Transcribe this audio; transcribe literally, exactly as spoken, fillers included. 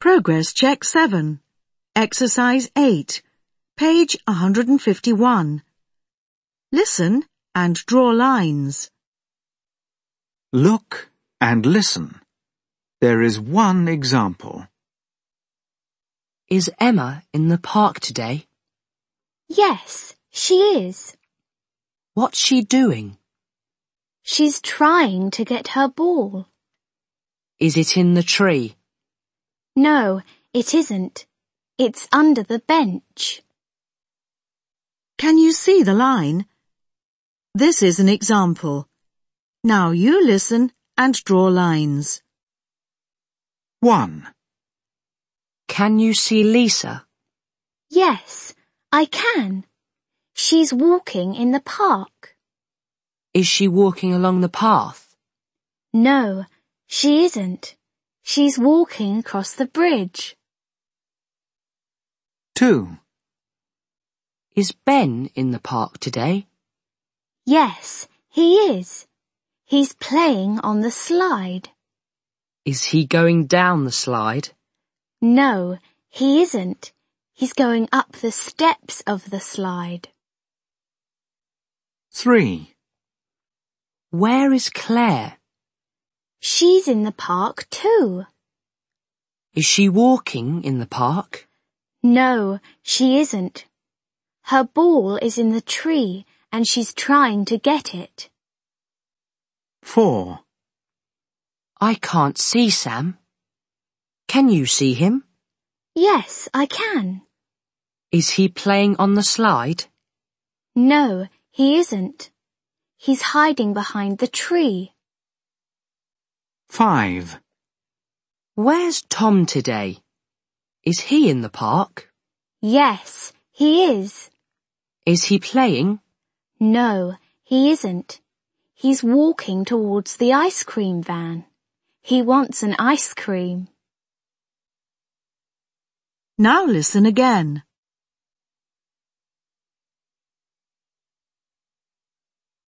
Progress Check seven. Exercise eight. Page one hundred fifty-one. Listen and draw lines. Look and listen. There is one example. Is Emma in the park today? Yes, she is. What's she doing? She's trying to get her ball. Is it in the tree? No, it isn't. It's under the bench. Can you see the line? This is an example. Now you listen and draw lines. one. Can you see Lisa? Yes, I can. She's walking in the park. Is she walking along the path? No, she isn't. She's walking across the bridge. two. Is Ben in the park today? Yes, he is. He's playing on the slide. Is he going down the slide? No, he isn't. He's going up the steps of the slide. three. Where is Claire? She's in the park too. Is she walking in the park? No, she isn't. Her ball is in the tree and she's trying to get it. four. I can't see Sam. Can you see him? Yes, I can. Is he playing on the slide? No, he isn't. He's hiding behind the tree. five. Where's Tom today? Is he in the park? Yes, he is. Is he playing? No, he isn't. He's walking towards the ice cream van. He wants an ice cream. Now listen again.